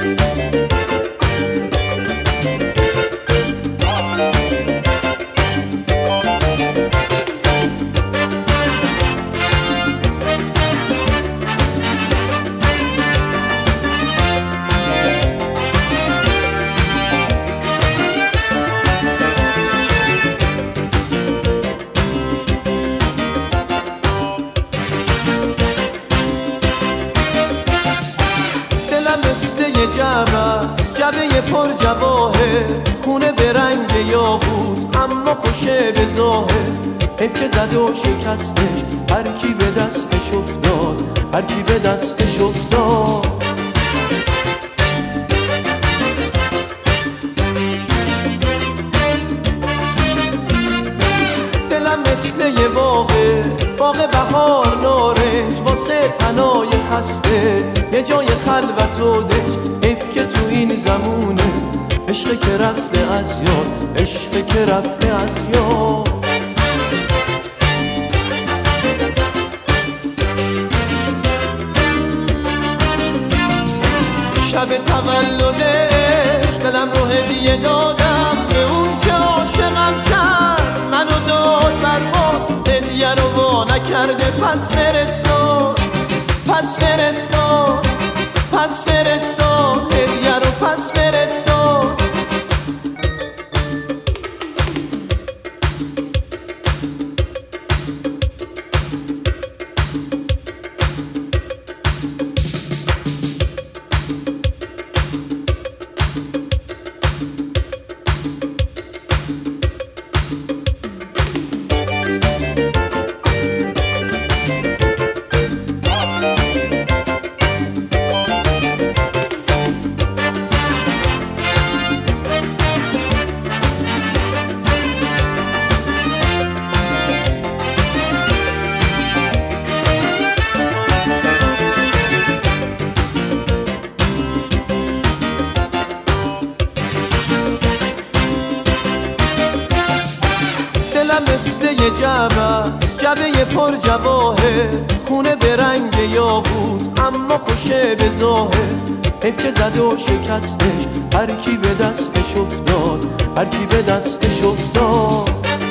جعبه پر جواهر، خونه به رنگ یاقوت اما خوشه به ظاهر. حیف که زد و شکستش، هر کی به دستش افتاد، هر کی به دستش افتاد. دلم مثل یه باغ بهار نارنج، واسه تنای خسته یه جای خلوت و دنج. حیف که تو این زمونه عشق که رفته از یاد، عشق که رفته از یاد. شب تولدش دلم رو هدیه دادم به اون که عاشقم کرد، منو داد برباد، هدیه رو وا نکرده. پس فرستاد، پس فرستاد، پس فرستاد، هدیه رو پس فرستاد. مثل یه جعبه پر جواهر، خونه به رنگ یاقوت اما خوشه به ظاهر. حیف که زد و شکستش، هر کی به دستش افتاد، هر کی به دستش افتاد.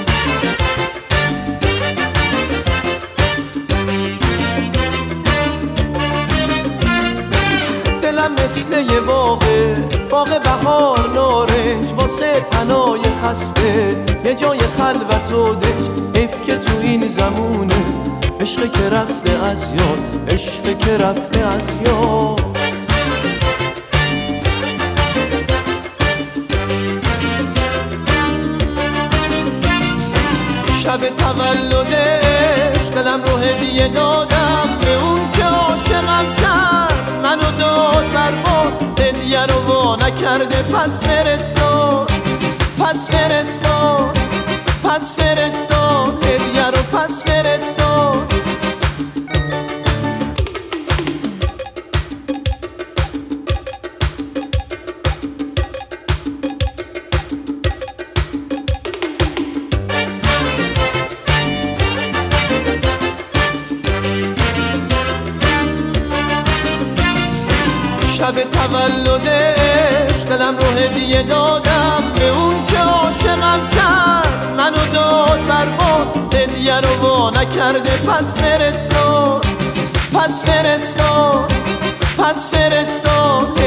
دلم مثل یه باغ بهار نارنج، واسه تنای خسته یه جای خلوت و دنج. حیف که تو این زمونه عشق که رفته از یاد، عشق که رفته از یاد. شب تولدش دلم رو هدیه دادم به اون که عاشقم کرد، منو داد برباد، هدیه رو وا نکرده. پس فرستاد، پس فرستاد، پس فرستاد، هدیه رو پس فرستاد. شب تولدش دلم رو هدیه دادم به اون که عاشقم کرد، منو داد برباد، هدیه رو وا نکرده. پس فرستاد، پس فرستاد، پس فرستاد،